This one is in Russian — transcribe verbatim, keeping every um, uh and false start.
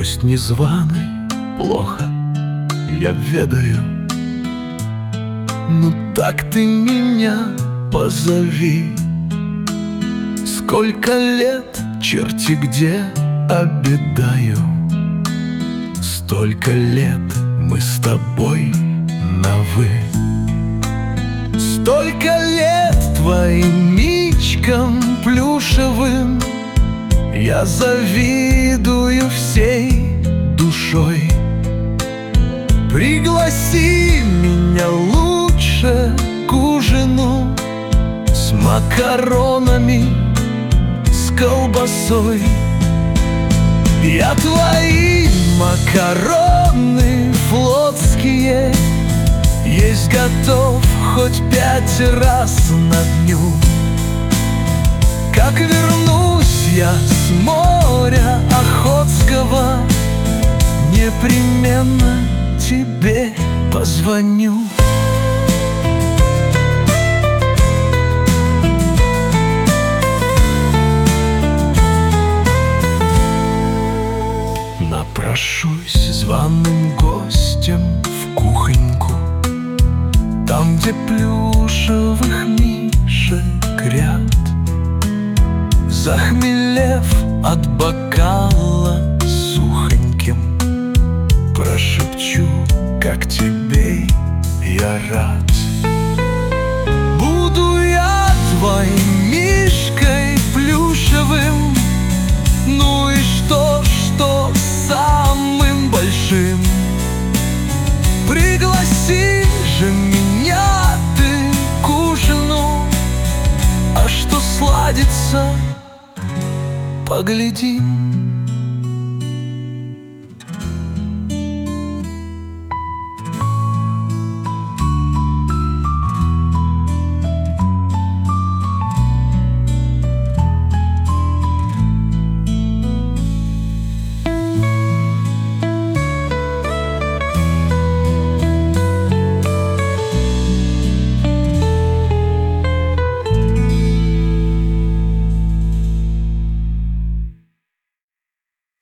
гость незваный, плохо, я ведаю. Ну так ты меня позови. Сколько лет, черти где, обедаю. Столько лет мы с тобой на «вы». Столько лет твоим мичкам плюшевым я завидую всей душой. Пригласи меня лучше к ужину с макаронами, с колбасой. Я твои макароны флотские есть готов хоть пять раз на дню. Как вернусь я с моря Охотского, непременно тебе позвоню. Напрошусь званым гостем в кухоньку, там, где плюшевых мишек ряд. Захмелев от бокала сухоньким, прошепчу, как тебе я рад. Буду я твоим мишкой плюшевым, ну и что, что самым большим? Пригласи же меня ты к ужину, а что сладится, поглядим.